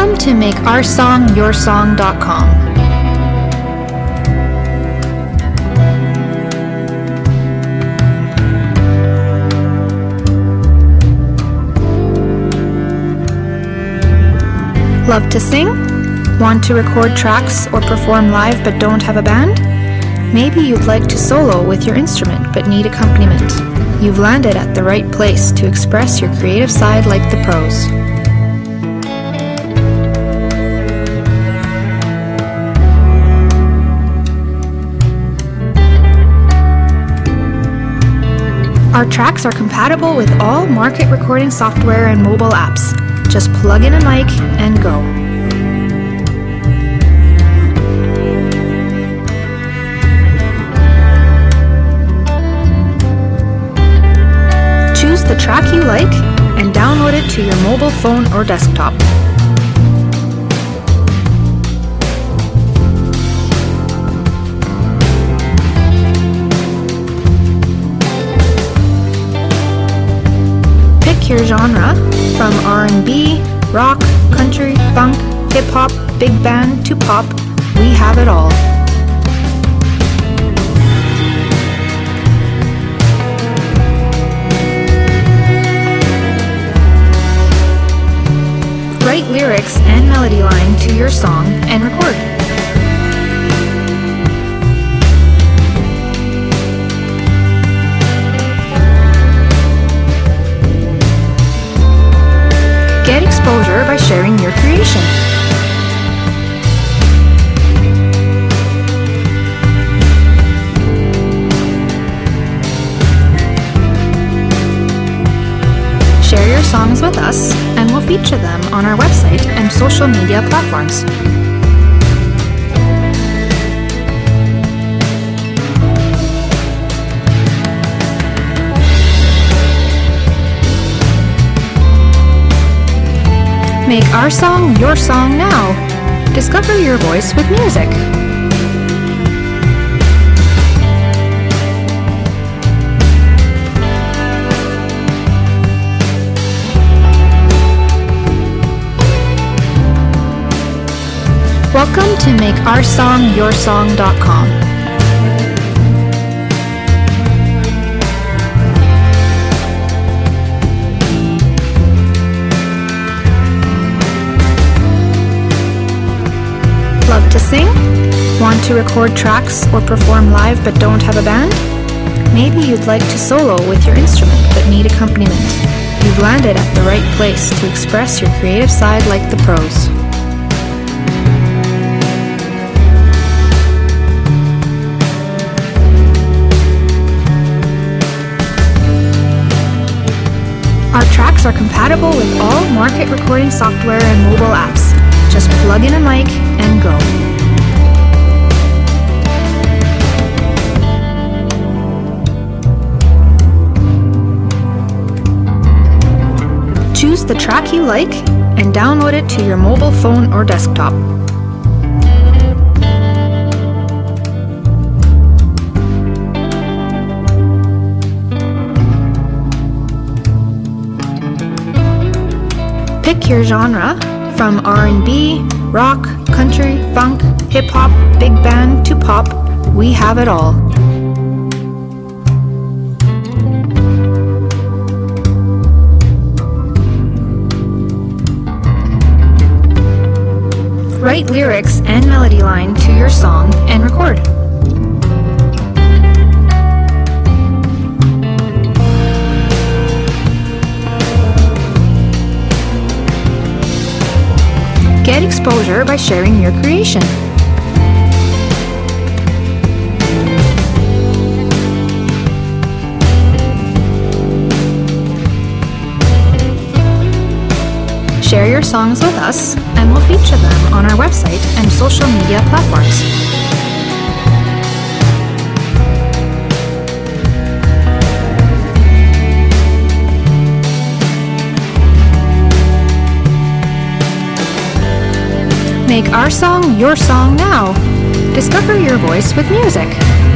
Welcome to MakeOurSongYourSong.com. Love to sing? Want to record tracks or perform live but don't have a band? Maybe you'd like to solo with your instrument but need accompaniment. You've landed at the right place to express your creative side like the pros. Our tracks are compatible with all market recording software and mobile apps. Just plug in a mic and go. Choose the track you like and download it to your mobile phone or desktop. Pick your genre, from R&B, rock, country, funk, hip-hop, big band to pop, we have it all. Write lyrics and melody line to your song and record. Get exposure by sharing your creation. Share your songs with us, and we'll feature them on our website and social media platforms. Make our song your song now. Discover your voice with music. Welcome to MakeOurSongYourSong.com. Love to sing? Want to record tracks or perform live but don't have a band? Maybe you'd like to solo with your instrument but need accompaniment. You've landed at the right place to express your creative side like the pros. Our tracks are compatible with all market recording software and mobile apps. Just plug in a mic and go. Choose the track you like and download it to your mobile phone or desktop. Pick your genre, from R&B, rock, country, funk, hip-hop, big band to pop, we have it all. Write lyrics and melody line to your song and record. Get exposure by sharing your creation. Share your songs with us, and we'll feature them on our website and social media platforms. Make our song your song now. Discover your voice with music.